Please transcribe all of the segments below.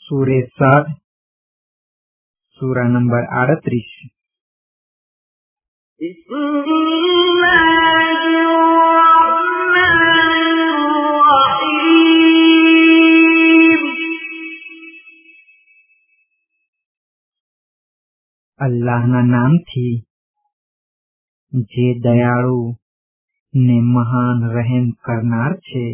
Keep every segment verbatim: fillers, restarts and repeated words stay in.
सूरे सात सूरा नंबर अड़तीस। अल्लाहना नामथी जे दयाळु ने महान रहम करनार छे।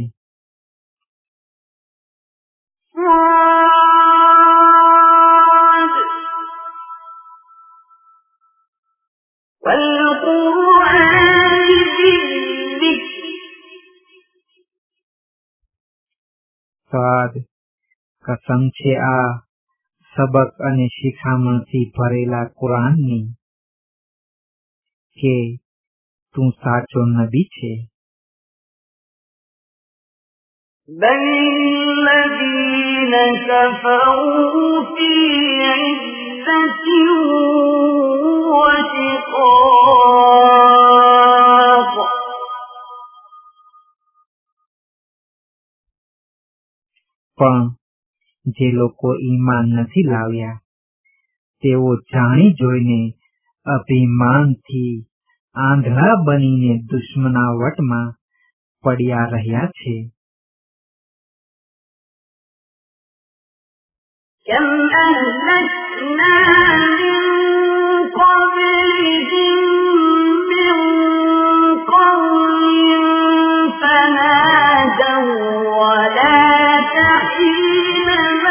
साद कसम छे आ सबक अने शिखामणथी भरेला कुराननी के तू साचो नबी छे। बल्लज़ीन कफ़रू फ़ी इज़्ज़तिन व शिक़ाक़। पण जे लोको ईमान नहीं लाव्या तेओ जाणी जोईने अभिमानथी आंधळा बनीने दुश्मनावटमां पड्या रह्या छे। कम अहलकना मिन क़ब्लिहिम मिन क़ौमिन फनादव वला तहीन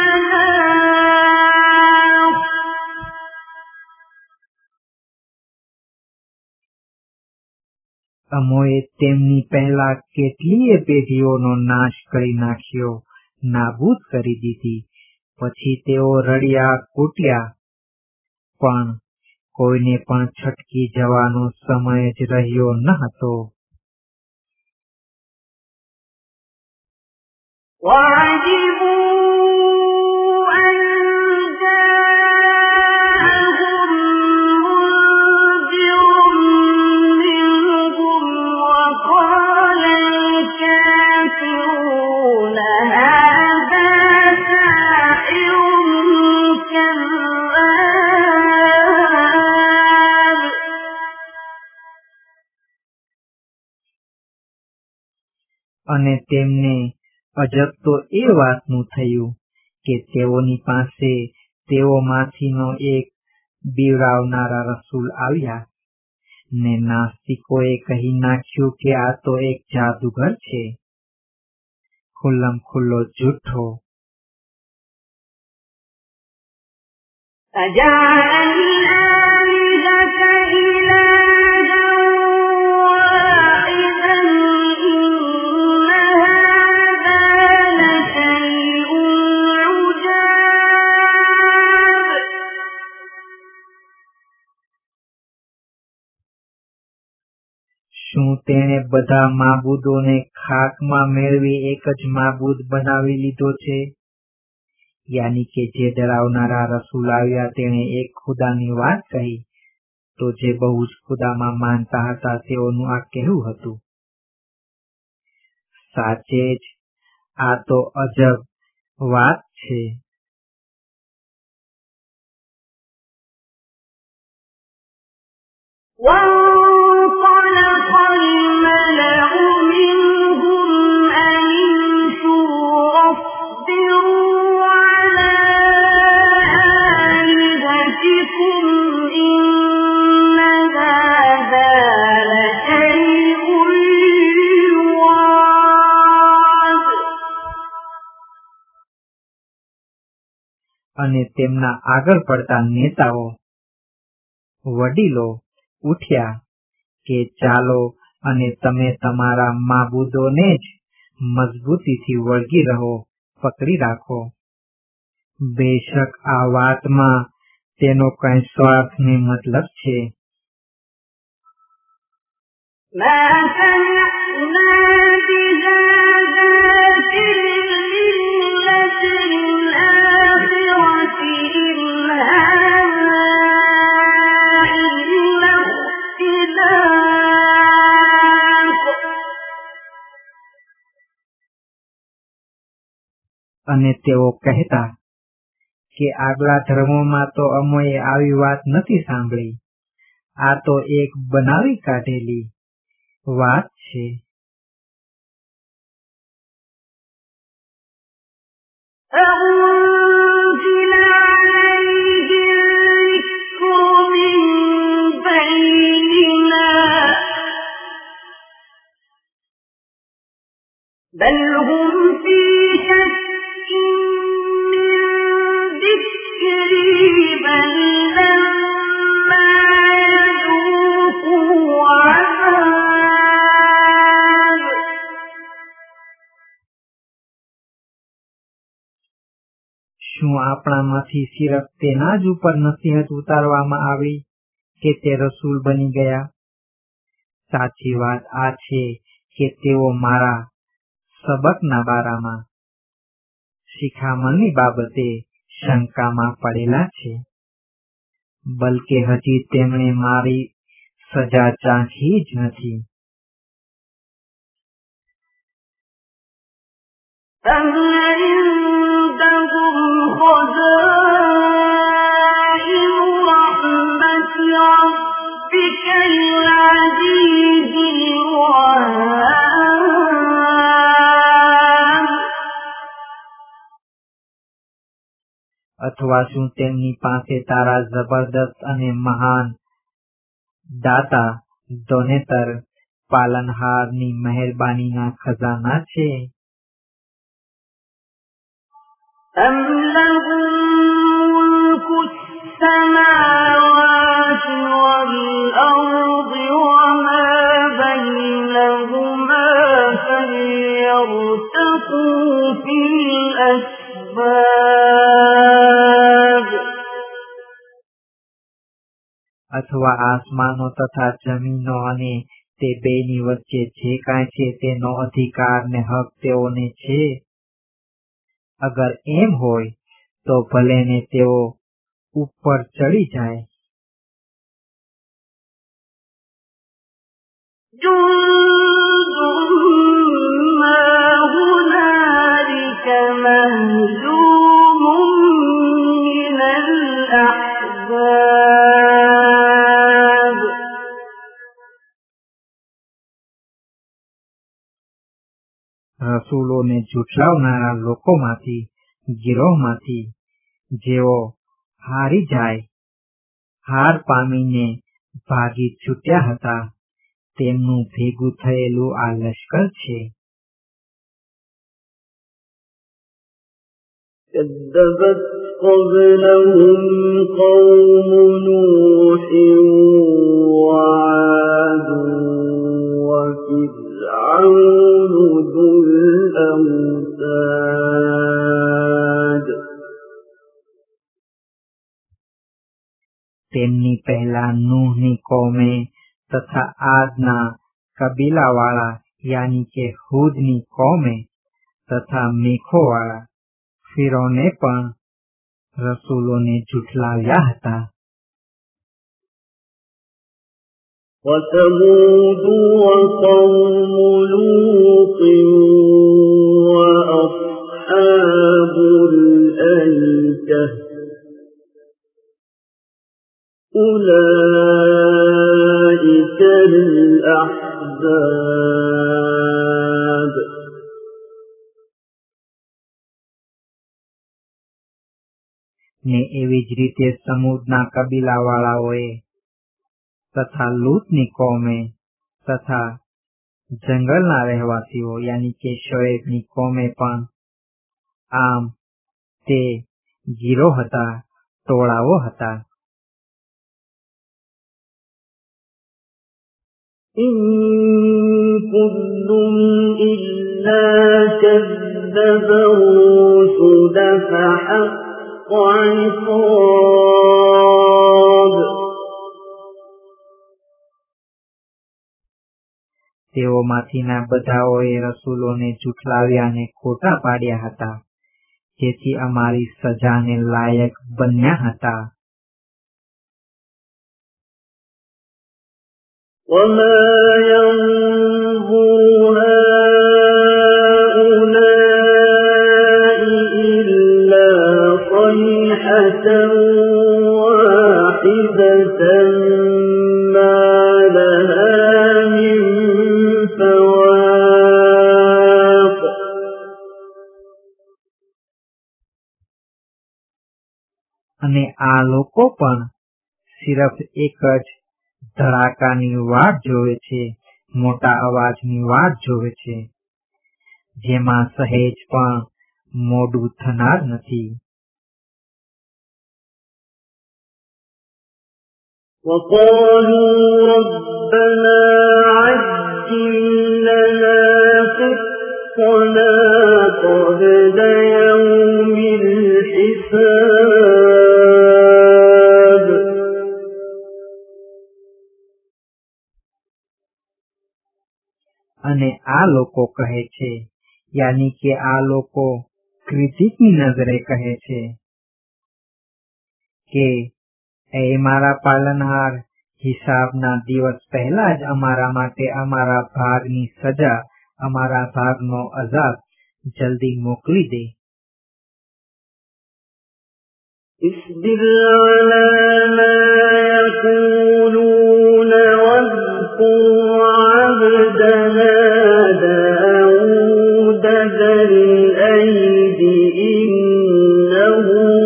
मनास। अमोए तेमनी पहला केटलीय पेढ़ीओनो नाश करी नाख्यो, नाबूद करी दीधी। पछी तेओ रड़िया कूट्या पण कोईने पण छटकी जवानो समय ज रह्यो न हतो। અને તેમને અજબ તો એ વાતનું થયું કે તેઓની પાસે તેઓમાંથીનો એક બીવડાવનારા રસૂલ આવ્યા ને નાસ્તિકોએ કહી નાખ્યું કે આ તો એક જાદુગર છે, ખુલ્લમ ખુલ્લો જૂઠો। શું તેણે બધા માબૂદોને ખાકમાં મેળવી એક જ માબૂદ બનાવી લીધો છે? યાની કે જે ડરાવનારા રસૂલ આવ્યા તેણે એક ખુદાની વાત કહી તો જે બહુ જ ખુદામાં માનતા હતા તેઓનું આ કહેવું હતું। સાચે જ આ તો અજબ વાત છે। અને તેમના આગળ પડતા નેતાઓ વડીલો ઉઠ્યા કે ચાલો અને તમે તમારા માબૂદોને જ મજબૂતીથી વળગી રહો, પકડી રાખો। બેશક આ વાતમાં તેનો કઈ સ્વાર્થ ને મતલબ છે। અને તેઓ કહેતા કે આગલા ધર્મોમાં તો અમોએ આવી વાત નથી સાંભળી. આ તો એક બનાવી કાઢેલી વાત છે. أنزل عليه الذكر من بيننا بل هم في شك من ذكري بل لما يذوقوا عذاب શું આપણામાંથી સિરફ તેના જ ઉપર નસીહત ઉતારવામાં આવી કે તે રસૂલ બની ગયા? સાચી વાત આ છે કે તેઓ મારા સબકના બારામાં શિખામણની બાબતે શંકામાં પડેલા છે. બલકે હજી તેમણે મારી સજા ચાખી જ નથી. أم عندهم خزائن رحمة ربك العزيز الوهاب અથવા શું તેમની પાસે તારા જબરદસ્ત અને મહાન દાતા દોનેતર પાલનહારની મહેરબાનીના ખજાના છે? أم لهم ملك السماوات والأرض وما بينهما فليرتقوا في الأسباب અથવા આસમાનો તથા જમીનો અને તે બેની વચ્ચે જે કાંઈ છે તેનો અધિકાર ને હક તેઓને છે. અગર એમ હોય તો ભલે ને તેઓ ઉપર ચડી જાય. جند ما هنالك مهزوم من الأحزاب રસૂલોને જુઠલાવનારા લોકોમાંથી ગિરોહમાંથી જેઓ હારી જાય હાર પામીને ભાગી છૂટ્યા હતા તેમનું ભેગું થયેલું આ લશ્કર છે. كذبت قبلهم قوم نوح وعاد وفرعون ذو الأوتاد તેમની પહેલા નૂહની કોમે તથા આદના કબીલાવાળા યાની કે હૂદની કોમે તથા મેખોવાળા ફિરૌને પણ રસૂલોને જુઠલાવ્યા હતા. وثمود وقوم لوط وأصحاب الأيكة أولئك الأحزاب ને એવી જ રીતે સમૂદના કબીલાવાળાઓએ તથા લૂતની કોમે તથા જંગલના રહેવાસીઓ યાની કે શોએબની કોમે પણ આમ તે ગીરો હતા, ટોળાઓ હતા. إن كل إلا كذب الرسل فحق عقاب તેઓમાંથીના બધાઓએ રસૂલોને જુઠલાવ્યા અને ખોટા પાડ્યા હતા જેથી અમારી સજાને લાયક બન્યા હતા. وما ينظر هؤلاء إلا صيحة અને આ લોકો પણ સિર્ફ એક જ ધડાકાની વાટ જોવે છે, મોટા અવાજની વાટ જોવે છે, જેમાં સહેજ પણ મોડું થનાર નથી. وقالوا ربنا عجل لنا قطنا قبل يوم الحساب. અને આ લોકો કહે છે, યાની કે આ લોકો ક્રિટિકની નજરે કહે છે કે એ મારા પાલનહાર, હિસાબના દિવસ પહેલા જ અમારા માટે અમારા ભાગની સજા, અમારા ભાગનો અઝાબ જલ્દી મોકલી દે. اصبر على ما يقولون واذكر عبدنا داود ذا الأيد إنه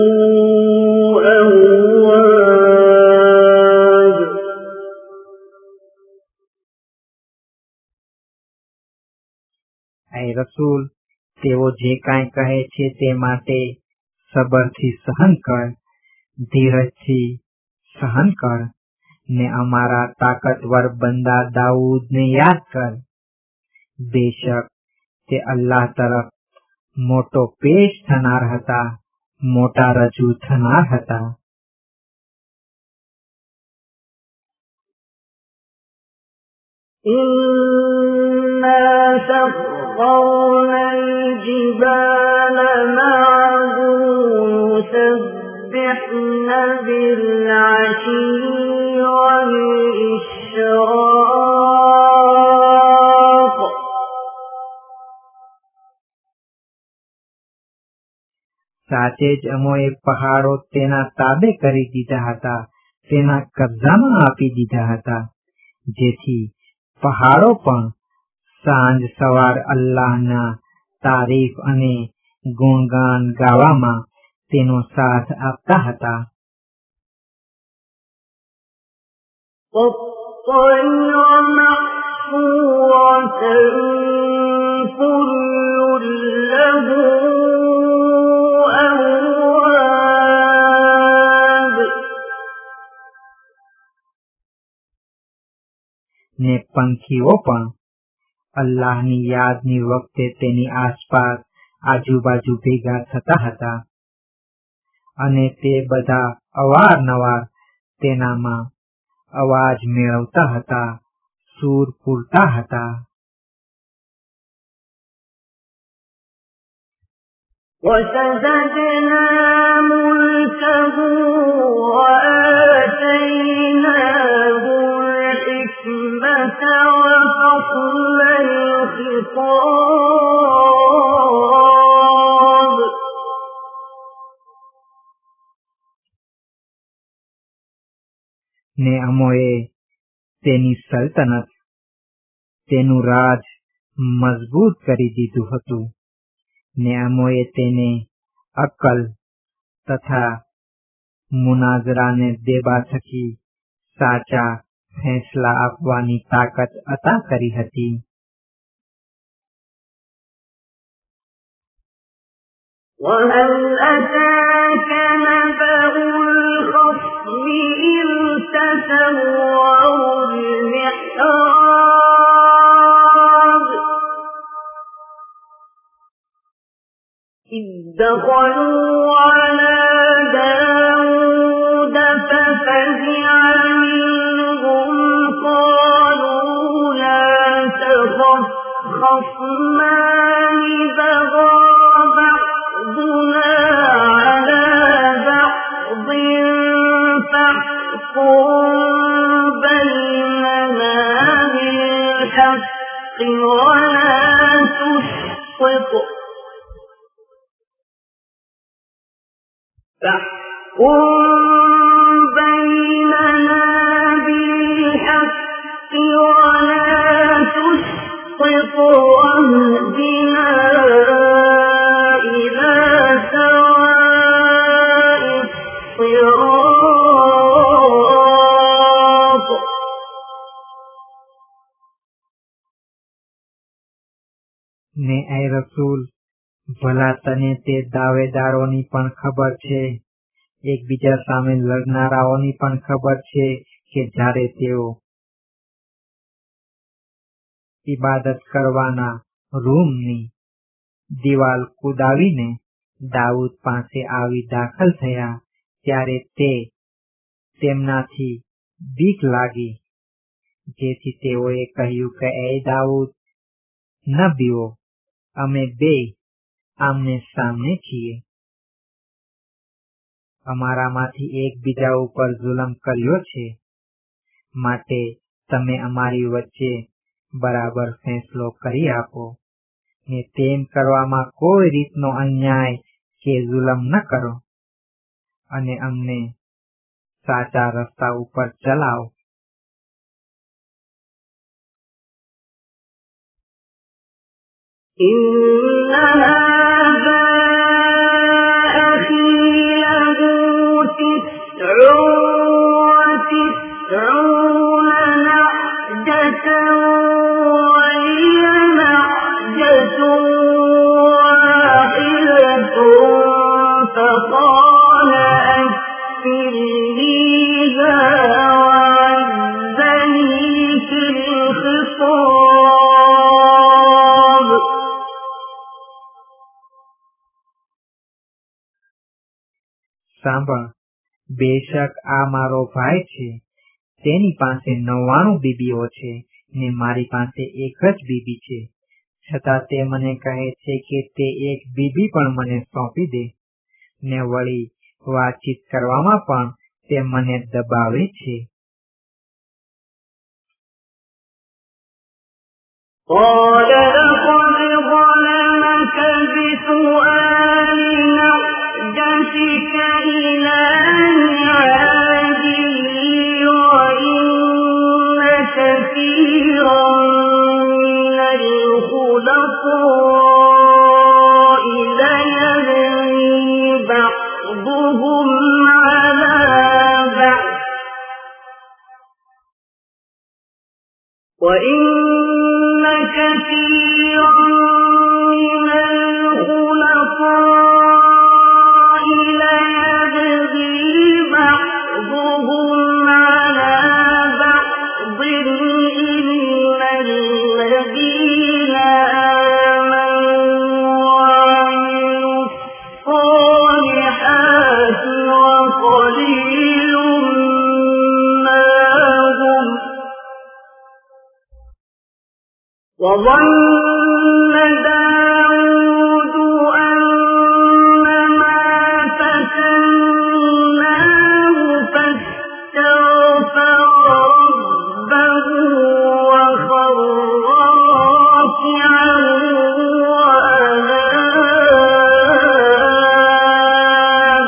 أواب. ऐ रसूल, તેઓ જે કાંઈ કહે છે તે માટે સબરથી સહન કર, ધીરજથી સહન કર, ને અમારા તાકતવર બંદા દાઉદને યાદ કર. બેશક તે અલ્લાહ તરફ મોટો પેશ થનાર હતા, મોટા રજૂ થનાર હતા. إنا سخرنا الجبال معه يسبحن بالعشي والإشراق. સાચે જ અમોએ પહાડો તેના તાબે કરી દીધા હતા, તેના કબજામાં આપી દીધા હતા, જેથી પહાડો પણ સાંજ સવાર અલ્લાહના તારીફ અને ગુણગાન ગાવામાં તેનો સાથ આપતા હતા. والطير محصورة كل له أواب. ને પંખીઓ પણ અલ્લાહની યાદની વખતે તેની આસપાસ આજુબાજુ ભેગા થતા હતા, અને તે બધા અવારનવાર તેનામાં અવાજ મેળવતા હતા, સૂર પૂરતા હતા. وشددنا ملكه وآتيناه الحكمة وفصل الخطاب. ને અમોએ તેની સલ્તનત, તેનું રાજ મજબૂત કરી દીધું હતું, ને અમોએ તેને અક્કલ તથા મુનાઝરાને દેવા થકી સાચા ફેંસલા આપવાની તાકાત અતા કરી હતી. وهل أتاك نبأ الخصم إذ تسوروا المحراب إذ دخلوا على داود ففزع منهم قالوا لا تخف خصمان بغى بعضنا على بعض فاحكم بيننا بالحق ولا تشطط فاحكم بيننا بالحق ولا تشطط واهدنا إلى سواء الصراط. ભલા તને તે દાવેદારોની પણ ખબર છે, એકબીજા સામે લડનારાઓની પણ ખબર છે કે જ્યારે તેઓ ઇબાદત કરવાના રૂમની દિવાલ કુદાવીને દાઉદ પાસે આવી દાખલ થયા ત્યારે તે તેમનાથી બીક લાગી, જેથી તેઓએ કહ્યું કે એ દાઉદ, ન બીવો, અમે બે આમને સામને છીએ. અમારામાંથી એકબીજા ઉપર જુલમ કર્યો છે, માટે તમે અમારી વચ્ચે બરાબર ફેંસલો કરી આપો ને તેમ કરવામાં કોઈ રીતનો અન્યાય કે જુલમ ન કરો અને અમને સાચા રસ્તા ઉપર ચલાવો. સાંભળ, બેશક આ મારો ભાઈ છે, તેની પાસે નવ્વાણું બીબીઓ છે ને મારી પાસે એક જ બીબી છે, છતાં તે મને કહે છે કે તે એક બીબી પણ મને સોંપી દે ને વળી વાતચીત કરવામાં પણ તે મને દબાવે છે. قال لقد ظلمك بسؤال نعجتك إلى نعاجه وإن كثيرا من الخلطاء ليبغي بعضهم على بعض وإن كثيرا من الخلطاء ليبغي بعضهم على بعض إلا الذين آمنوا وعملوا الصالحات وقليل ما هم وظن داود أنما فتناه فاستغفر ربه وخر راكعا وأناب.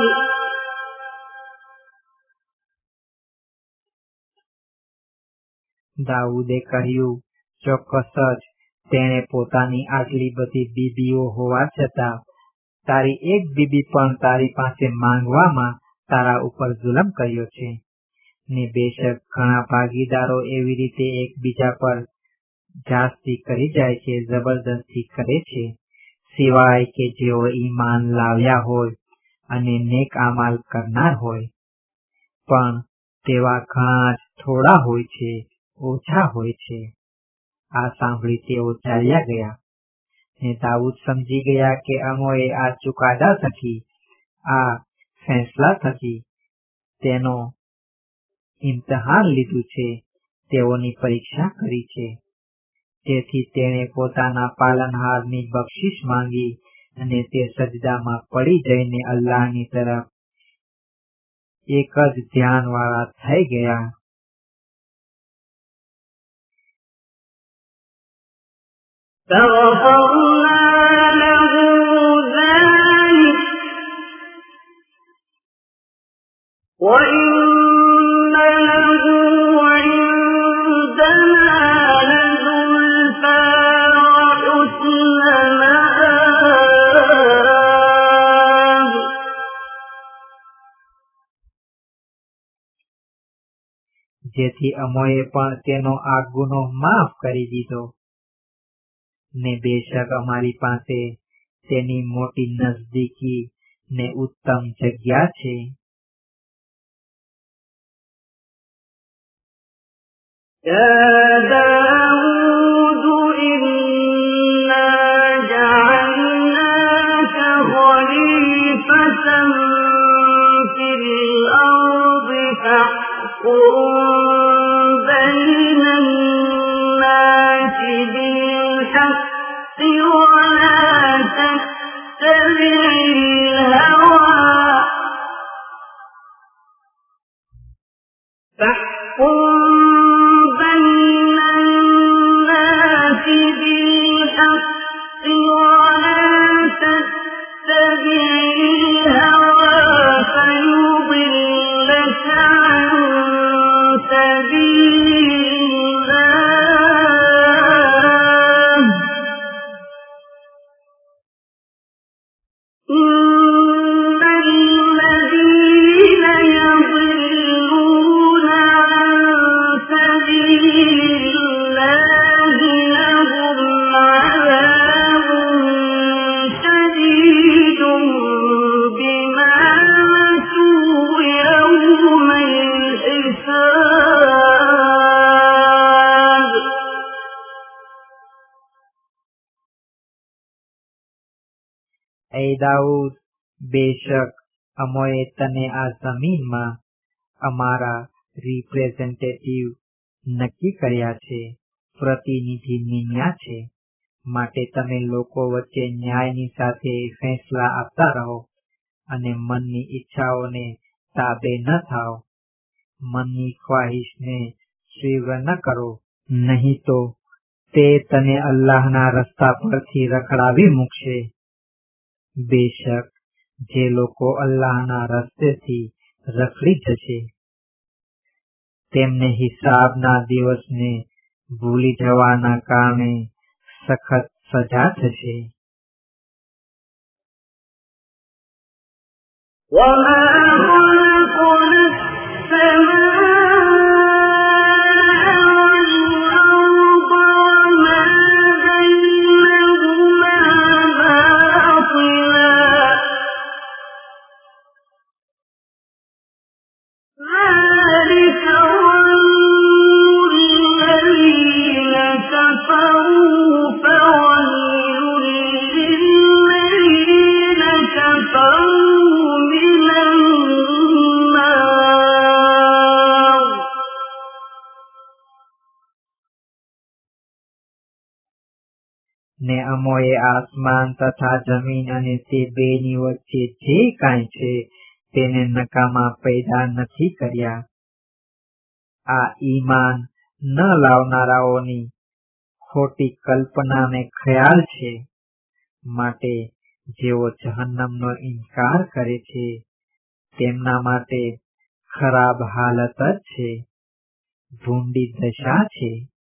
દાઉદે કહ્યું, ચોક્કસ જ તેણે પોતાની આટલી બધી બીબીઓ હોવા છતાં તારી એક બીબી પણ તારી પાસે માંગવામાં તારા ઉપર જુલમ કર્યો છે ને બેશક ઘણા ભાગીદારો એવી રીતે એકબીજા પર જાસ્તી કરી જાય છે, જબરદસ્તી કરે છે, સિવાય કે જેઓ ઈમાન લાવ્યા હોય અને નેક અમાલ કરનાર હોય, પણ તેવા ઘણા જ થોડા હોય છે, ઓછા હોય છે. આ સાંભળી તેઓ ચાલ્યા ગયા ને દાઉદ સમજી ગયા કે અમોએ આ ચુકાદા થકી, આ ફેંસલા થકી તેનો ઇમ્તહાન લીધું છે, તેઓની પરીક્ષા કરી છે. તેથી તેણે પોતાના પાલનહારની બક્ષિસ માંગી અને તે સજદામાં પડી જઈને અલ્લાહની તરફ એક જ ધ્યાન વાળા થઈ ગયા. فغفرنا له ذلك وإن له عندنا لزلفى وحسن مآب. જેથી અમોએ પણ તેનો આ ગુનો માફ કરી દીધો ને બેશક અમારી પાસે તેની મોટી નજદીકી ને ઉત્તમ જગ્યા છે. يا داود إنا جعلناك خليفة في الأرض فاحكم بين الناس بالحق ولا تتبع الهوى فاحكم એ દાઉદ, બેશક અમોએ તને આ જમીનમાં અમારા રિપ્રેઝેન્ટેટિવ નક્કી કર્યા છે, પ્રતિનિધિ નિમ્યા છે. માટે તમે લોકો વચ્ચે ન્યાયની સાથે ફેંસલા આપતા રહો અને મનની ઈચ્છાઓને તાબે ન થાઓ. મનની ખ્વાહિશને તીવ્ર ન કરો, નહીં તો તે તને અલ્લાહના રસ્તા પરથી રખડાવી મૂકશે. બેશક જે લોકો અલ્લાહના રસ્તેથી રખડી જશે તેમને હિસાબના દિવસને ભૂલી જવાના કારણે સખત સજા થશે. وما خلقنا السماء والأرض وما بينهما باطلا ذلك ظن الذين كفروا فويل للذين كفروا من النار. ને અમોએ આસમાન તથા જમીન અને તે બેની વચ્ચે જે કાંઈ છે તેને નકામા પેદા નથી કર્યા. આ ઈમાન ન લાવનારાઓની ખોટી કલ્પનાને ખ્યાલ છે. માટે જેઓ જહન્નમનો ઇનકાર કરે છે તેમના માટે ખરાબ હાલત જ છે, ભૂંડી દશા છે.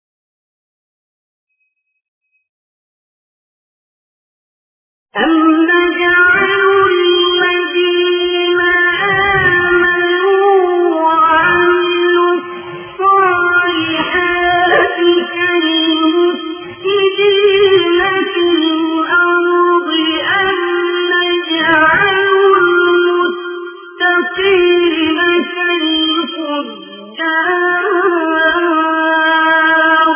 أم نجعل الذين آمنوا وعملوا الصالحات كالمفسدين في الأرض أم نجعل المتقين كالفجار.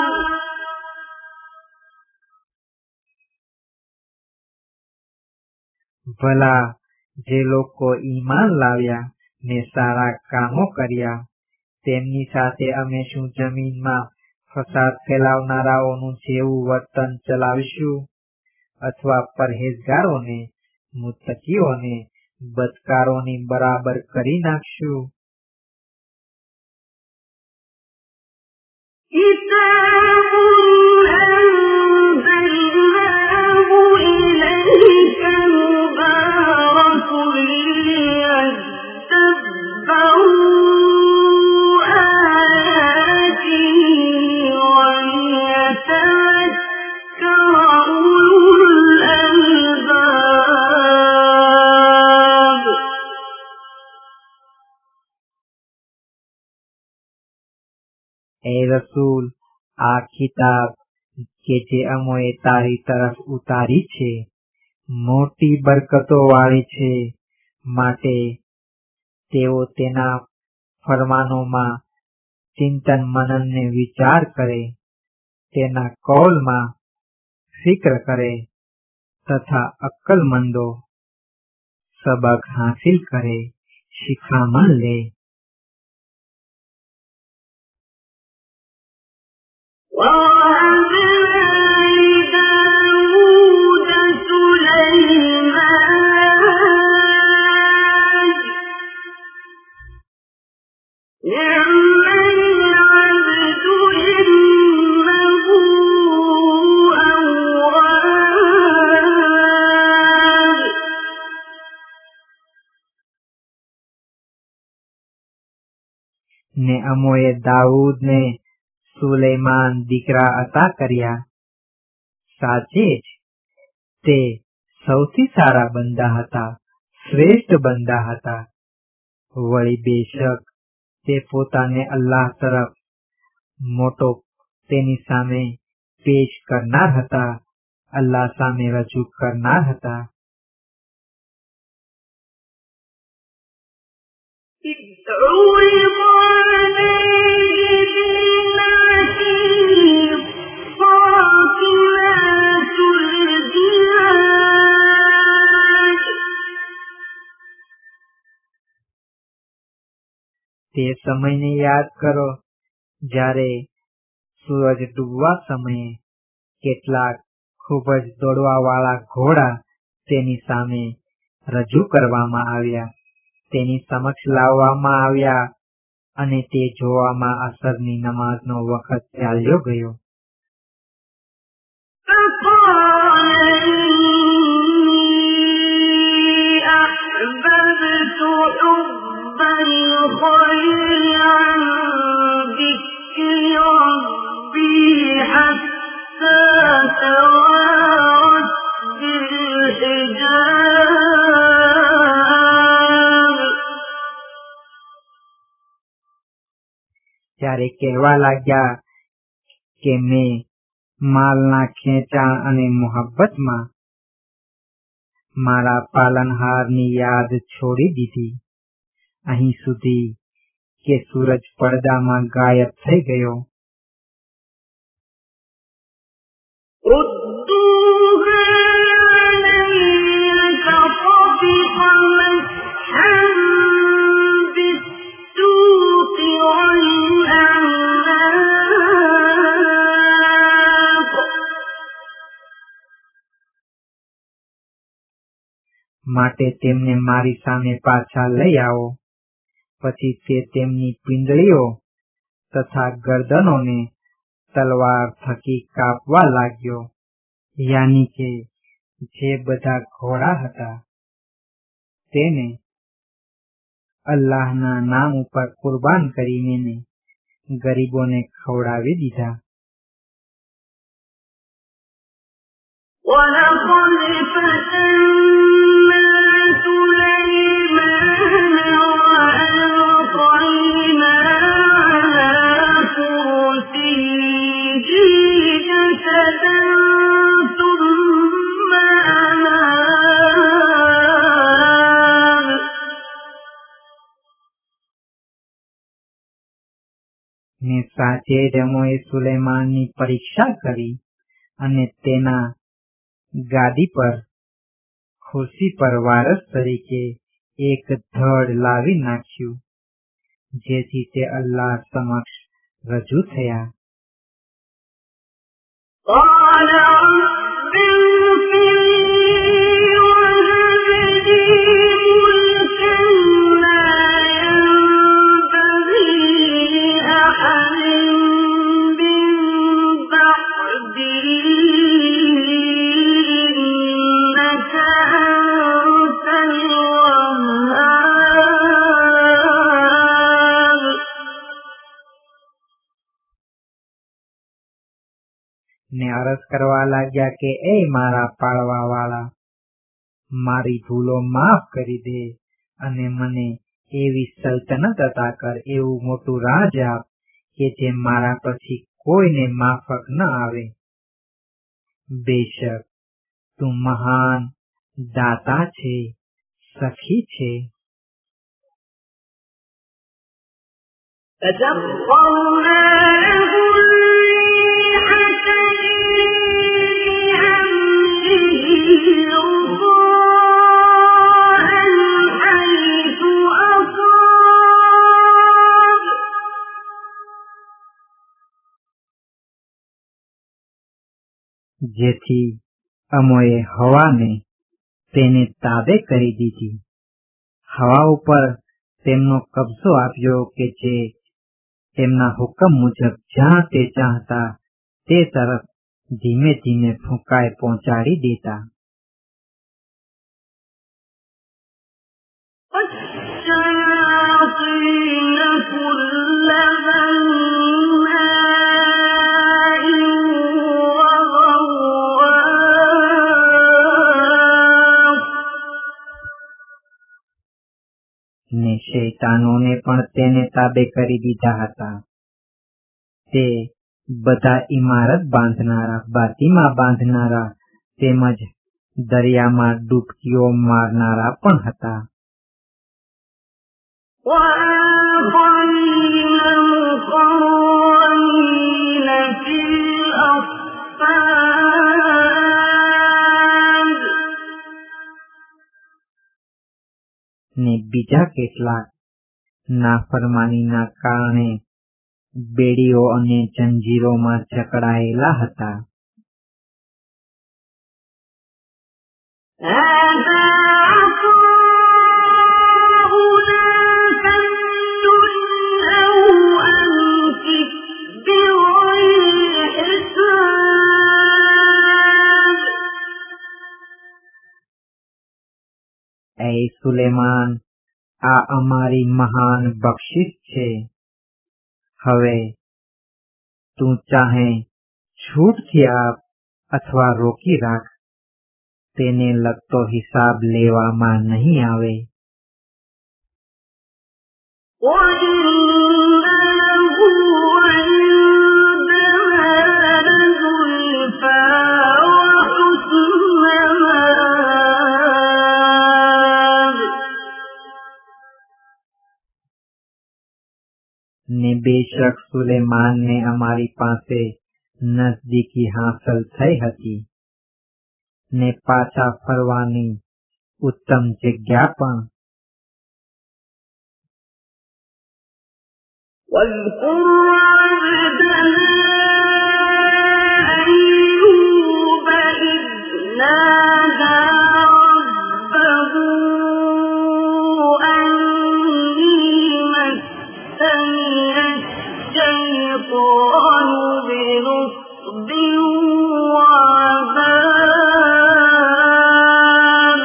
ભલા જે લોકો ઈમાન લાવ્યા ને સારા કામો કર્યા તેમની સાથે અમે શું જમીનમાં ફસાદ ફેલાવનારાઓનું જેવું વર્તન ચલાવીશું અથવા પરહેજગારોને મુત્તકીઓને બદકારોની બરાબર કરી નાખશું. كتاب أنزلناه إليك مبارك ليدبروا آياته وليتذكر أولو الألباب. એ રસૂલ, આ કિતાબ કે જે અમોએ તારી તરફ ઉતારી છે મોટી બરકતો વાળી છે, માટે તેઓ તેના ફરમાનોમાં ચિંતન મનનને વિચાર કરે, તેના કૌલમાં ફિક્ર કરે તથા અક્કલમંદો સબક હાસિલ કરે, શિખામણ લે. ને અમોએ દાઉદ ને સુલેમાન દીકરા અતા કર્યા. સાચે જ તે સૌથી સારા બંદા હતા, શ્રેષ્ઠ બંદા હતા. વળી બેશક તે પોતાને અલ્લાહ તરફ મોટો તેની સામે પેશ કરનાર હતા, અલ્લાહ સામે રજૂ કરનાર હતા. તે સમયને યાદ કરો જ્યારે સૂરજ ડૂબવા સમયે કેટલાક ખૂબ જ દોડવા વાળા ઘોડા તેની સામે રજૂ કરવામાં આવ્યા, તેની સમક્ષ લાવવામાં આવ્યા અને તે જોવામાં અસરની નમાઝનો વખત ચાલ્યો ગયો. ત્યારે કહેવા લાગ્યા કે મેં માલના ખેંચાણ અને મોહબ્બતમાં મારા પાલનહારની યાદ છોડી દીધી, અહીં સુધી કે સૂરજ પડદામાં ગાયબ થઈ ગયો. માટે તેમને મારી સામે પાછા લઈ આવો. પછી તે તેમની પિંડળીઓ તથા ગરદનોને તલવાર થકી કાપવા લાગ્યો, યાની કે જે બધા ઘોડા હતા તેને અલ્લાહના નામ ઉપર કુરબાન કરીને ગરીબોને ખવડાવી દીધા. ને સાચે જ અમોએ સુલેમાનની પરીક્ષા કરી અને તેના ગાદી પર ખુરશી પર વારસ તરીકે એક ધડ લાવી નાખ્યું, જેથી તે અલ્લાહ સમક્ષ રજૂ થયા. ને અરજ કરવા લાગ્યા કે એ મારા પાળવા વાળા, મારી ભૂલો માફ કરી દે અને મને એવી સલ્તનત અતા કર, એવું મોટું રાજ આપ કે જે મારા પછી કોઈને માફક ન આવે. બેશક તું મહાન દાતા છે, સખી છે. فسخرناه الريح تجري بأمره رخاء حيث أصاب જેથી અમોએ હવાને તેને તાબે કરી દીધી. હવા ઉપર તેમનો કબજો આપ્યો કે જે તેમના હુકમ મુજબ જ્યાં તે ચાહતા તે તરફ ધીમે ધીમે ફૂંકાય પહોંચાડી દેતા. والشياطين كل بناء وغواص ને શૈતાનોને પણ તેને તાબે કરી દીધા હતા. તે બધા ઇમારત બાંધનારા, બાતીમાં બાંધનારા તેમજ દરિયામાં ડૂબકીઓ મારનારા પણ હતા. وآخرين مقرنين في الأصفاد ને બીજા કેટલાક નાફરમાનીના કારણે બેડીઓ અને જંજીરોમાં જકડાયેલા હતા. هذا عطاؤنا فامنن أو أمسك بغير حساب એ સુલેમાન, આ અમારી મહાન બક્ષિસ છે. હવે તું ચાહે છૂટથી આપ અથવા રોકી રાખ, તેને લગતો હિસાબ લેવામાં નહીં આવે. وإنه عندنا لزلفى وحسن مآب ને બેશક સુલેમાનને અમારી પાસે નજદીકી હાંસલ થઈ હતી ને પાછા ફરવાની ઉત્તમ જગ્યા પણ. واذكر عبدنا أيوب إذ نادى ربه أني مسني الشيطان بنصب وعذاب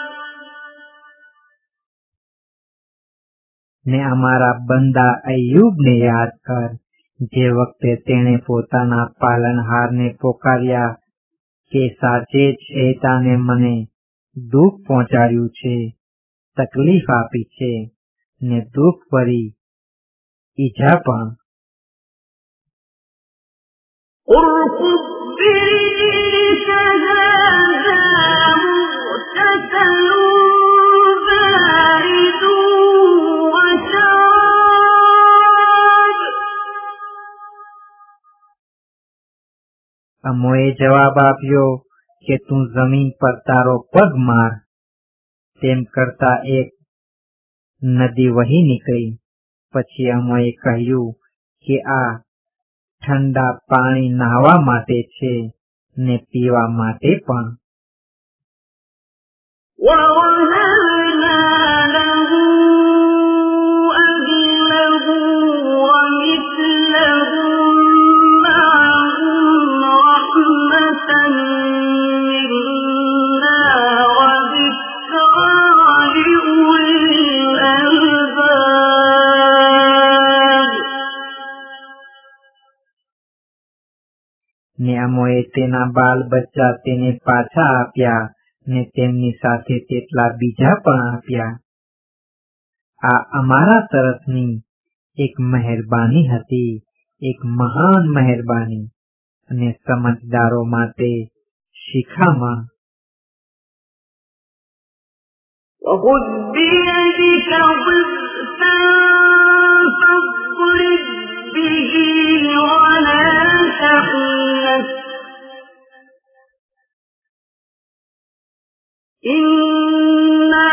ને અમારા બંદા અય્યુબને યાદ કર, જે વખતે તેણે પોતાના પાલનહારને પોકાર્યા કે સાચે જ શૈતાને મને દુઃખ પહોંચાડ્યું છે, તકલીફ આપી છે ને દુઃખ ભરી ઈજા પણ. اركض برجلك هذا مغتسل بارد وشراب અમોએ જવાબ આપ્યો કે તું જમીન પર તારો પગ માર. તેમ કરતા એક નદી વહી નીકળી. પછી અમોએ કહ્યું કે આ ઠંડા પાણી નહાવા માટે છે ને પીવા માટે પણ. ووهبنا له أهله ومثلهم معهم رحمة منا وذكرى لأولي الألباب ને અમોએ તેના બાલ બચ્ચા તેને પાછા આપ્યા ને તેમની સાથે તેટલા બીજા પણ આપ્યા. આ અમારા તરફની એક મહેરબાની હતી, એક મહાન મહેરબાની અને સમજદારો માટે શિખામણ. وخذ بيدك ضغثا فاضرب به ولا تحنث إنا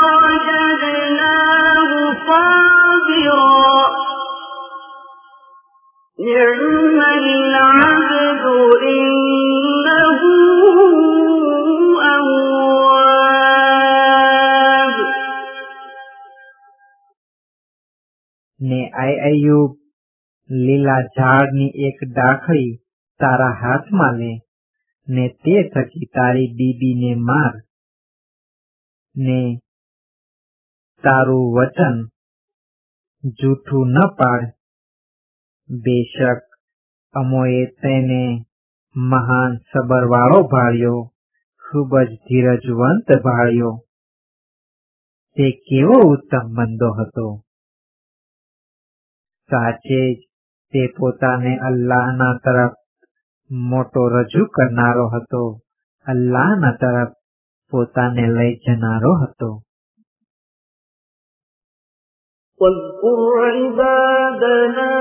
وجدناه صابرا نعم العبد إنه أواب. ને આય અયુબ લીલા ઝાડની એક ડાખડી તારા હાથમાં લે ને તે થકી તારી બીબીને માર ને તારું વચન જૂઠું ન પાડ. બેશક અમોએ તેને મહાન સબરવાળો ભાળ્યો, ખૂબ જ ધીરજવંત ભાળ્યો. તે કેવો ઉત્તમ બંદો હતો. સાચે જ તે પોતાને અલ્લાહના તરફ મોટો રજૂ કરનારો હતો, અલ્લાહના તરફ પોતાને લઈ જનારો હતો. واذكر عبادنا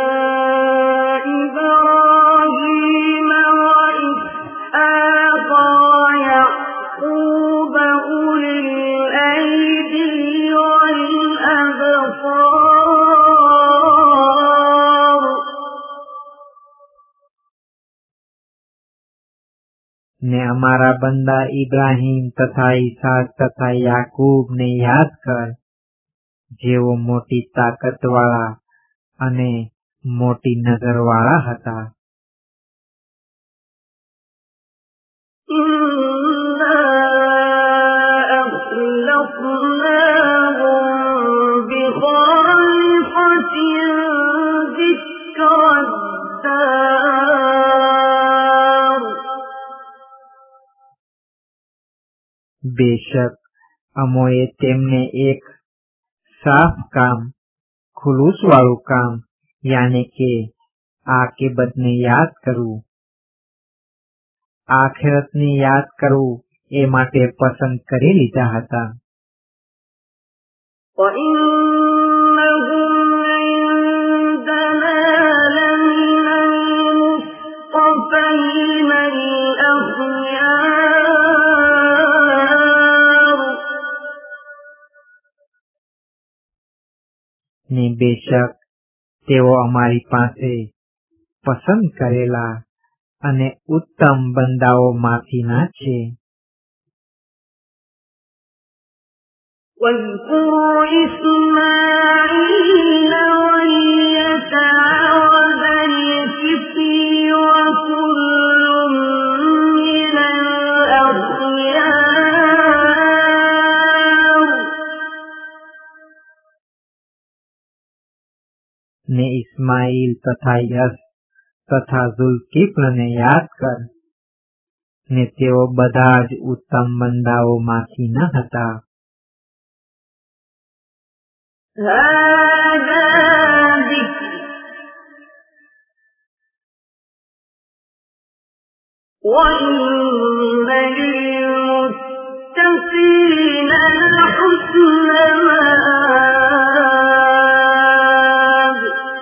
إبراهيم وإسحاق ويعقوب أولي الأيدي والأبصار. ને અમારા બંદા ઇબ્રાહીમ તથા ઈસાક તથા યાકૂબ ને યાદ કર, જેઓ મોટી તાકતવાળા અને મોટી નજરવાળા હતા. إنا أخلصناهم بخالصة ذكر الدار. બેશક અમોએ તેમને એક સાફ કામ, ખુલૂસ વાળું કામ, યાને કે આકિબતને યાદ કરવું, આખિરતને યાદ કરવું એ માટે પસંદ કરી લીધા હતા. وإنهم عندنا لمن المصطفين الأخيار. ને બેશક તેઓ અમારી પાસે પસંદ કરેલા અને ઉત્તમ બંદાઓમાંથીના છે. واذكر إسماعيل واليسع وذا الكفل وكل من الأخيار. ને ઇસ્માઇલ તથા યસ તથા ઝુલ્કિફ્લને યાદ કર, ને તેઓ બધા જ ઉત્તમ બંદાઓમાંથીના હતા. هذا ذكر وإن للمتقين لحسن مآب.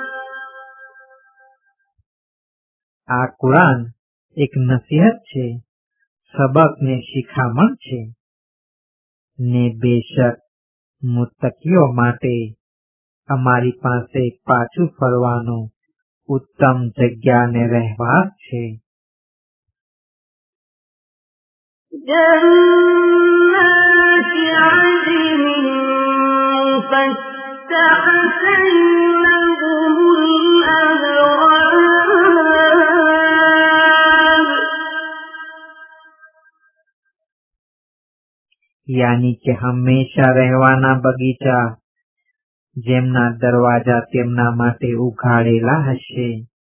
આ કુરાન એક નસીહત છે, સબક ને શિખામણ છે. ને બેશક મુત્તકીઓ માટે અમારી પાસે પાછું ફરવાનો ઉત્તમ જગ્યા ને રહેવાસ છે. جنات عدن مفتحة لهم الأبواب. યાની કે હંમેશા રહેવાના બગીચા, જેમના દરવાજા તેમના માટે ઉઘાડેલા હશે.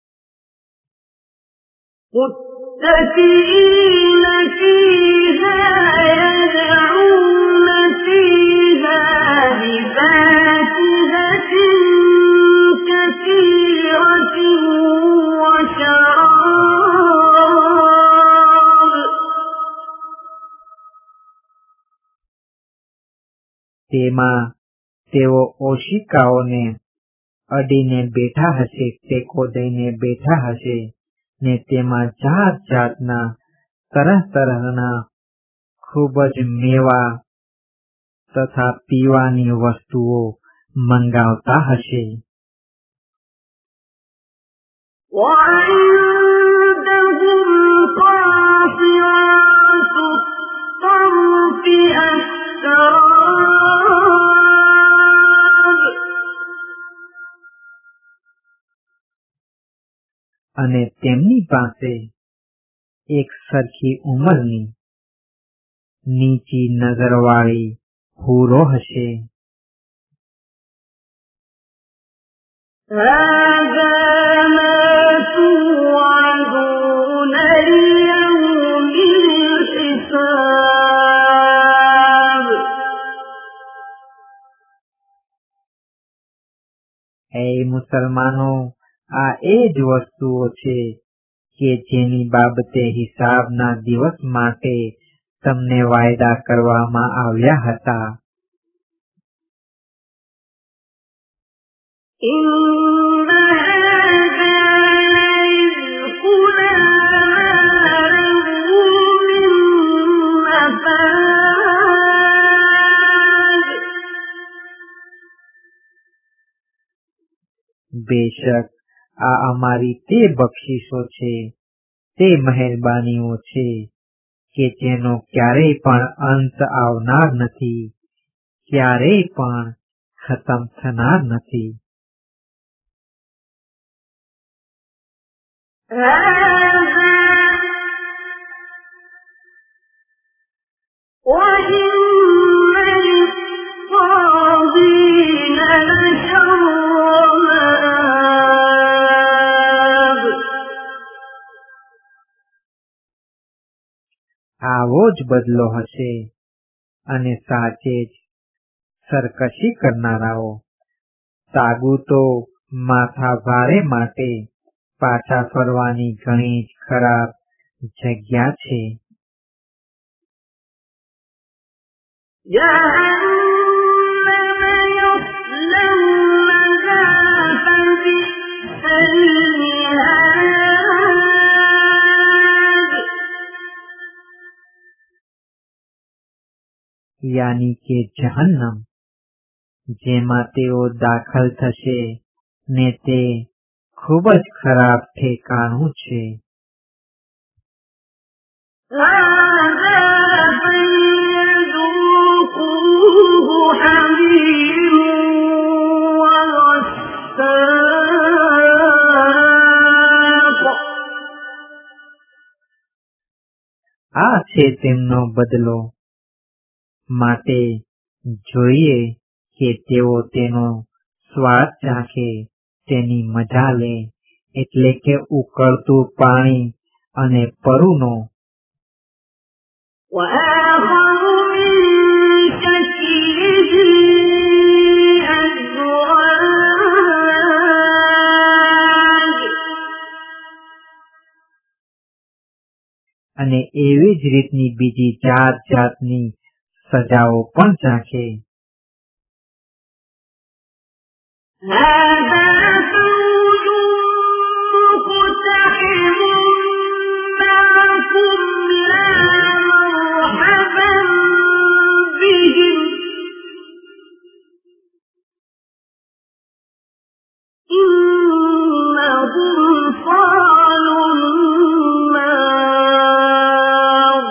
متكئين فيها يدعون فيها بفاكهة كثيرة وشراب. તેમાં તેઓ ઓશિકાઓને અડીને બેઠા હશે, ટેકો દઈને બેઠા હશે, ને તેમાં જાત જાતના તરહ તરહના ખૂબ જ મેવા તથા પીવાની વસ્તુઓ મંગાવતા હશે. وعندهم قاصرات الطرف أتراب અને તેમની પાસે એક સરખી ઉંમરની નીચી નજરવાળી હૂરો હશે. هذا ما توعدون ليوم الحساب એ મુસલમાનો, આ એ જ વસ્તુઓ છે કે જેની બાબતે હિસાબના દિવસ માટે તમને વાયદા કરવામાં આવ્યા હતા. إن هذا لرزقنا له من نفاد બેશક આ અમારી તે બક્ષિસો છે, તે મહેરબાનીઓ છે કે જેનો ક્યારેય પણ અંત આવનાર નથી, ક્યારેય પણ ખતમ થનાર નથી. هذا وإن للطاغين لشر مآب આવો જ બદલો હશે અને સાચે જ સરકશી કરનારાઓ તાગુતો માથા ભારે માટે પાછા ફરવાની ઘણી જ ખરાબ જગ્યા છે. جهنم يصلونها فبئس المهاد યાની કે જહન્નમ, જેમાં તેઓ દાખલ થશે ને તે ખૂબ જ ખરાબ ઠેકાણું છે. هذا فليذوقوه حميم وغساق આ છે તેમનો બદલો, માટે જોઈએ કે તેઓ તેનો સ્વાદ ચાખે, તેની મજા લે, એટલે કે ઉકળતું પાણી અને પરુનો. وآخر من شكله أزواج અને એવી જ રીતની બીજી જાત જાતની સજાઓ પણ ચાખે. هذا فوج مقتحم معكم لا مرحبا بهم إنهم صالوا النار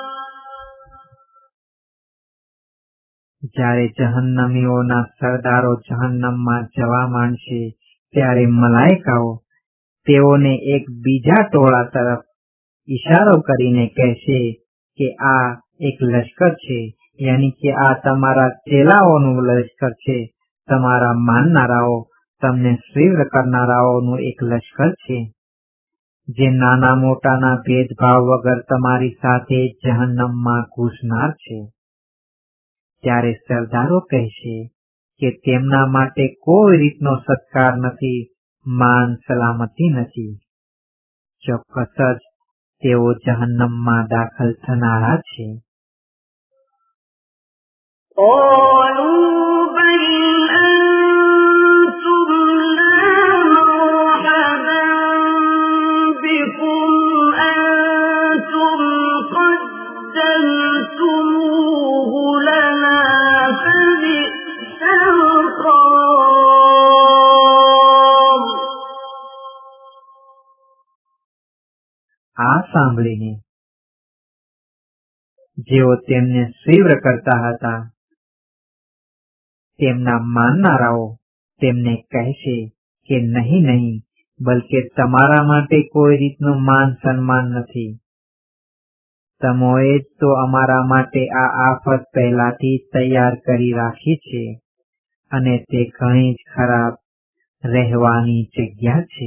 જ્યારે જહન્નમીઓના સરદારો જહન્નમમાં જવા માંડશે ત્યારે મલાઈકાઓ તેઓને એક બીજા ટોળા તરફ ઈશારો કરીને કહેશે કે આ એક લશ્કર છે, યાની કે આ તમારા ચેલાઓનું લશ્કર છે, તમારા માનનારાઓ, તમને સ્વીર કરનારાઓનું એક લશ્કર છે, જે નાના મોટાના ભેદભાવ વગર તમારી સાથે જહન્નમમાં ઘૂસનાર છે. ત્યારે સરદારો કહેશે કે તેમના માટે કોઈ રીતનો સત્કાર નથી, માન સલામતી નથી. ચોક્કસ જ તેઓ જહન્નમમાં દાખલ થનારા છે. قالوا આ સાંભળીને જેઓ તેમને તીવ્ર કરતા હતા તેમના માનનારાઓ તેમને કહેશે કે નહીં નહીં, બલકે તમારા માટે કોઈ રીતનું માન સન્માન નથી. તમોએ જ તો અમારા માટે આ આફત પહેલાથી તૈયાર કરી રાખી છે, અને તે ઘણી જ ખરાબ રહેવાની જગ્યા છે.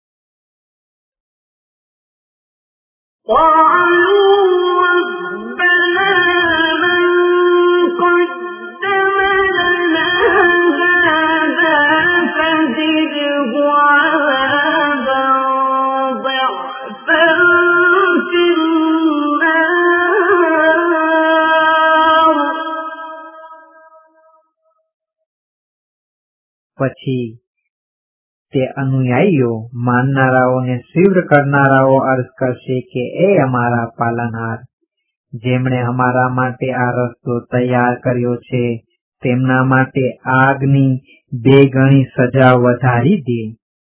પછી તે અનુયાયીઓ માનનારાઓને તીવ્ર કરનારાઓ અર્થ કરશે કે એ અમારા પાલનહાર, જેમણે અમારા માટે આ રસ્તો તૈયાર કર્યો છે, તેમના માટે આગની બે ગણી સજા વધારી દે.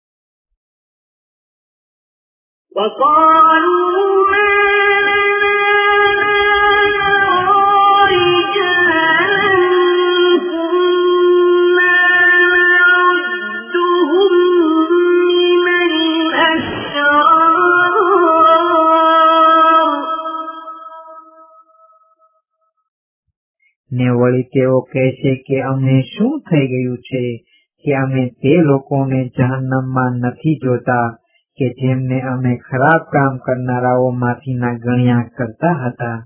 ને વળી તેઓ કહેશે કે અમને શું થઈ ગયું છે કે અમે તે લોકોને જહન્નમમાં નથી જોતા કે જેમને અમે ખરાબ કામ કરનારાઓમાંથીના ગણ્યા કરતા હતા.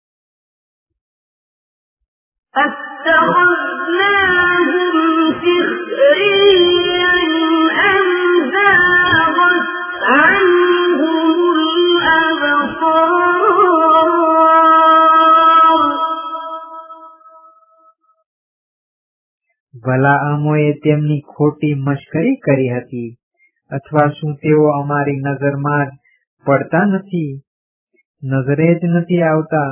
ભલા અમોએ તેમની ખોટી મશ્કરી કરી હતી, અથવા શું તેઓ અમારી નજરમાં જ પડતા નથી, નજરે જ નથી આવતા?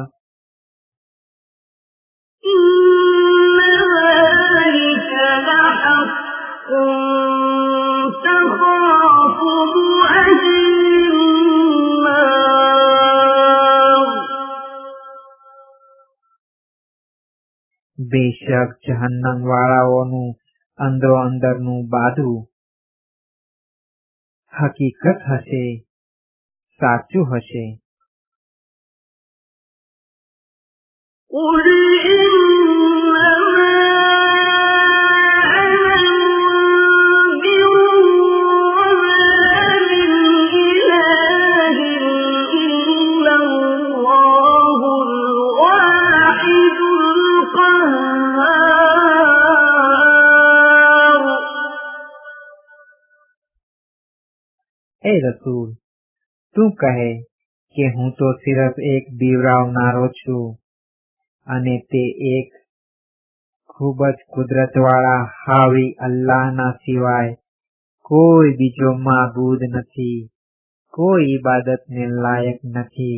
બેશક જહન્નમ વાળાઓનું અંદરો અંદરનું બાદું હકીકત હશે, સાચું હશે. એ રસૂલ, તું કહે કે હું તો સિર્ફ એક બીવરાવનારો છું, અને તે એક ખૂબ જ કુદરતવાળા હાવી અલ્લાહના સિવાય કોઈ બીજો માબૂદ નથી, કોઈ ઇબાદતને લાયક નથી.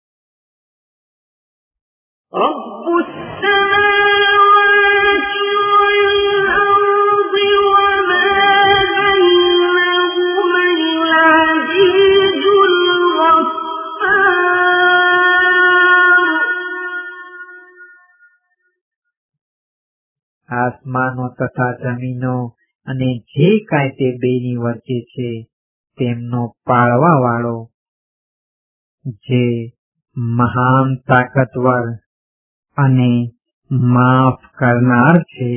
આસમાનો તથા જમીનો અને જે કાંઈ તે બેની વચ્ચે છે તેમનો પાળવા વાળો, જે મહાન તાકતવર અને માફ કરનાર છે.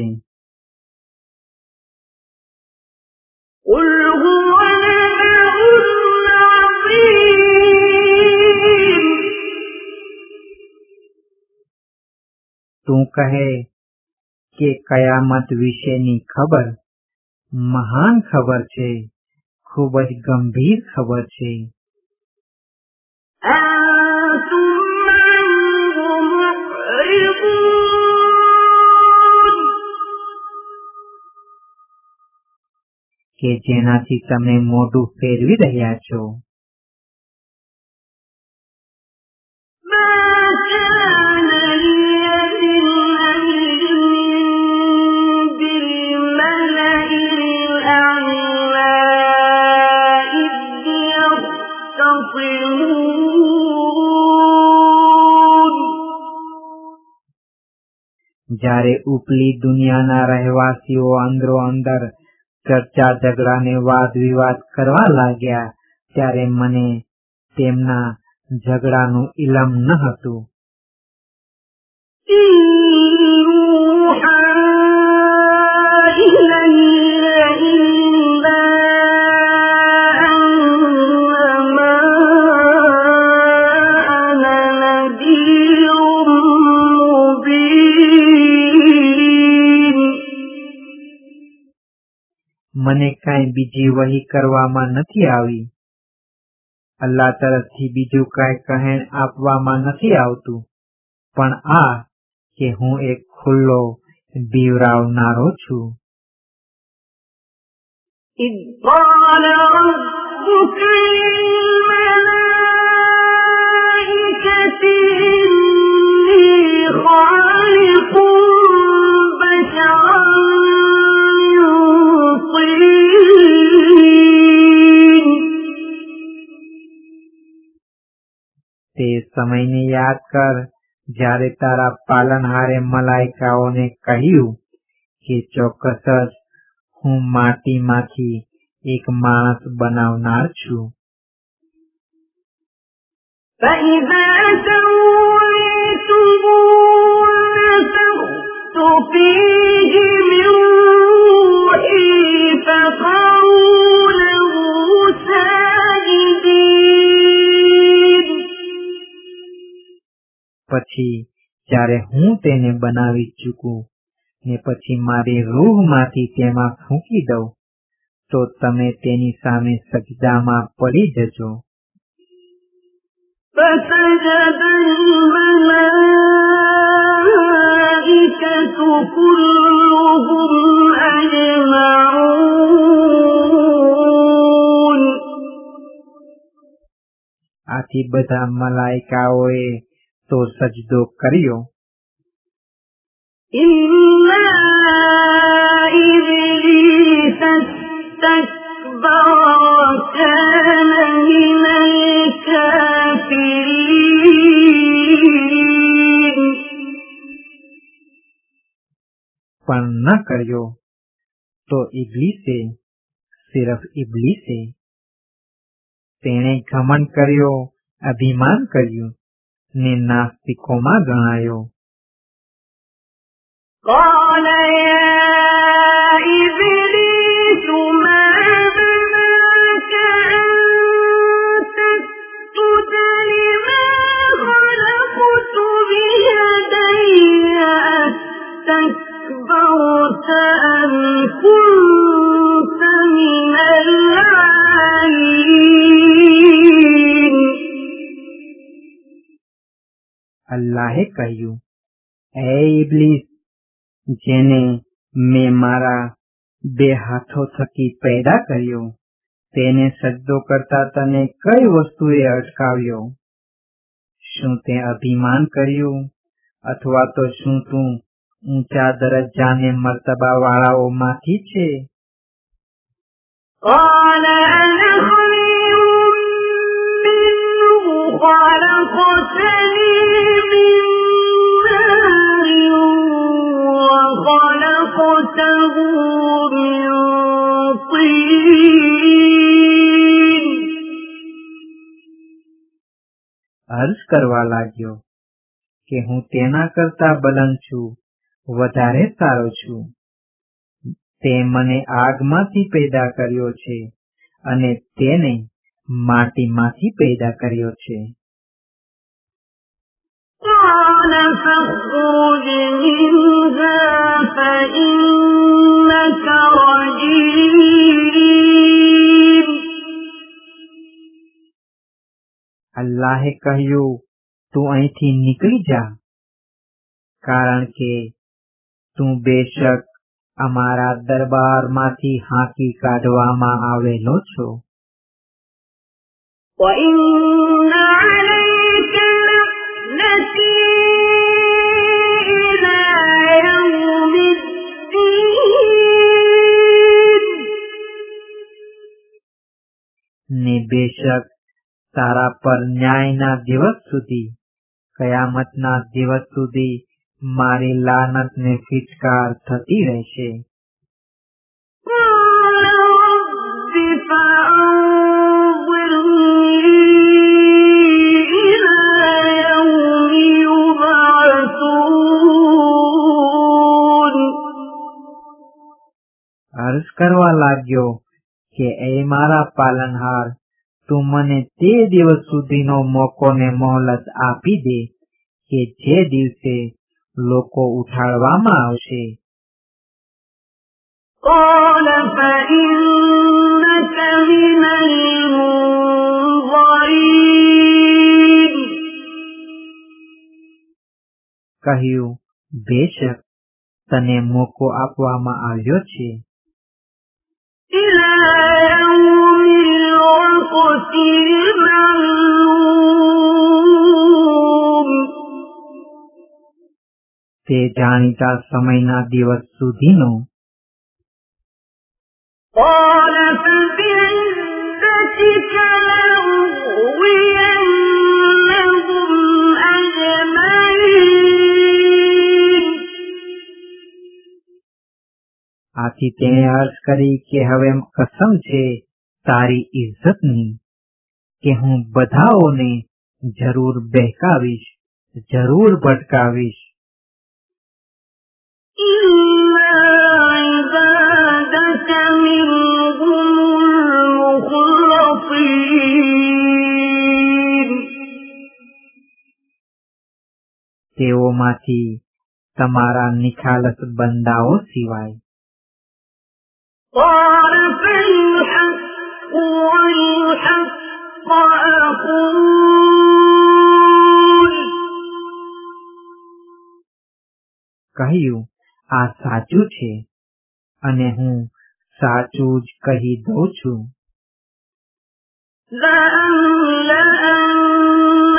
તું કહે કે કયામત વિશેની ખબર મહાન ખબર છે, ખૂબ જ ગંભીર ખબર છે. કે જેનાથી તમે મોઢું ફેરવી રહ્યા છો. يَخْتَصِمُونَ જ્યારે ઉપલી દુનિયાના રહેવાસીઓ અંદરો અંદર ચર્ચા ઝઘડા ને વાદ વિવાદ કરવા લાગ્યા ત્યારે મને તેમના ઝઘડાનું ઇલમ ન હતું. મને કાંઈ બીજી વહી કરવામાં નથી આવી. અલ્લાહ તરફથી બીજું કાંઈ કહેણ આપવામાં નથી આવતું, પણ આ કે હું એક ખુલ્લો બીવરાવનારો છું. إذ قال ربك للملائكة إني خالق بشرا من طين. તે સમયને યાદ કર જ્યારે તારા પાલનહારે મલાઈકાઓને કહ્યું કે ચોક્કસ જ હું માટીમાંથી એક માણસ બનાવનાર છું. فإذا سويته ونفخت فيه من روحي فقعوا له ساجدين. પછી જ્યારે હું તેને બનાવી ચૂકું ને પછી મારી રૂહમાંથી તેમાં ફૂંકી દઉં તો તમે તેની સામે સજદામાં પડી જજો. فسجد الملائكة كلهم أجمعون. આથી બધા મલાઈકાઓએ તો સજદો કર્યો إلا إبليس استكبر وكان من الكافرين. પણ ન કર્યો તો ઇબ્લીસે, સિર્ફ ઇબ્લીસે. તેણે ઘમંડ કર્યો, અભિમાન કર્યું ને નાસ્તિકોમાં ગણાયો. قال يا إبليس ما منعك أن تسجد لما خلقت بيدي أستكبرت أم كنت من العالين. અલ્લાહે કહ્યું, હે ઇબ્લીસ, જેને મેં મારા બે હાથો થકી પેદા કર્યો તેને સજદો કરતા તને કઈ વસ્તુએ અટકાવ્યો? શું તે અભિમાન કર્યું અથવા તો શું તું ઊંચા દરજ્જાને મર્તબા વાળાઓમાંથી છે? قال أنا خير منه خلقتني من نار وخلقته من طين. અર્જ કરવા લાગ્યો કે હું તેના કરતા બલંદ છું, વધારે સારો છું. તે મને આગમાંથી પેદા કર્યો છે અને તેને માટીમાંથી પેદા કર્યો છે. قال فاخرج منها فإنك رجيم. અલ્લાહે કહ્યું, તું અહીંથી નીકળી જા, કારણ કે તું બેશક અમારા દરબારમાંથી હાંકી કાઢવામાં આવેલો છો. وإن عليك لعنتي إلى يوم الدين. ને બેશક તારા પર ન્યાયના દિવસ સુધી, કયામતના દિવસ સુધી મારી લાનત ને ફિટકાર થતી રહેશે. قال رب فأنظرني إلى يوم يبعثون. અર્જ કરવા લાગ્યો કે એ મારા પાલનહાર, તું મને તે દિવસ સુધીનો મોકો ને મોહલત આપી દે કે જે દિવસે લોકો ઉઠાડવામાં આવશે. قال فإنك من المنظرين. કહ્યું, બેશક તને મોકો આપવામાં આવ્યો છે إلى يوم الوقت المعلوم. તે જાણીતા સમયના દિવસ સુધીનો. قال فبعزتك لأغوينهم أجمعين. આથી તેણે અર્જ કરી કે હવે કસમ છે તારી ઇજ્જતની કે હું બધાઓને જરૂર બહેકાવીશ, જરૂર ભટકાવીશ. إلا عبادك منهم المخلصين. તેઓમાંથી તમારા નિખાલસ બંદાઓ સિવાય. قال فالحق والحق أقول. કહ્યું, આ સાચું છે અને હું સાચું જ કહી દઉં છું. لأملأن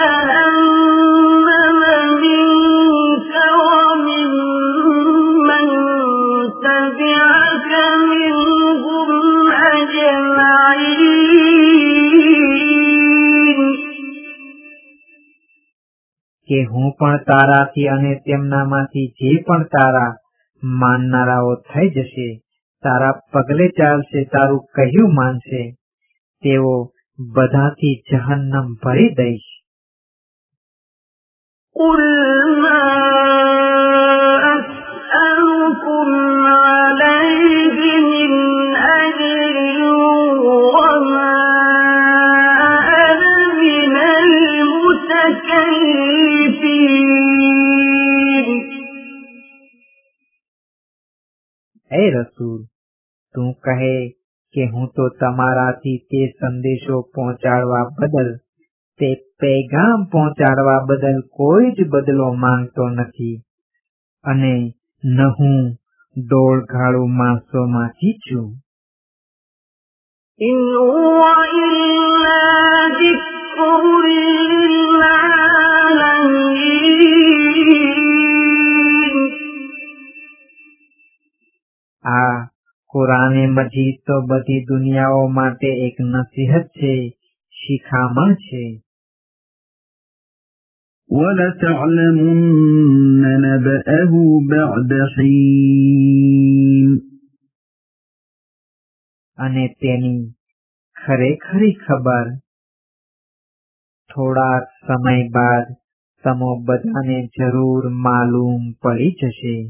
جهنم منك وممن تبعك منهم أجمعين. કે હું પણ તારાથી અને તેમનામાંથી જે પણ તારા માનનારાઓ થઈ જશે, તારા પગલે ચાલશે, તારું કહ્યું માનશે, તેઓ બધાથી જહન્નમ ભરી દઈશ. قل ما أسألكم عليه من أجر وما أنا من المتكلفين. એ રસૂલ, તું કહે કે હું તો તમારાથી તે સંદેશો પહોંચાડવા બદલ, તે પૈગામ પહોંચાડવા બદલ કોઈ જ બદલો માંગતો નથી અને ન હું દોડઘાડું માણસોમાંથી છું. إن هو إلا ذكر للعالمين. આ કુરાને મજીદ તો બધી દુનિયાઓ માટે એક નસીહત છે, શિખામણ છે. وَلَتَعْلَمُنَّ نَبَأَهُ بَعْدَ حِينٍ. અને તેની ખરેખરી ખબર થોડા સમય બાદ તમો બધાને જરૂર માલુમ પડી જશે.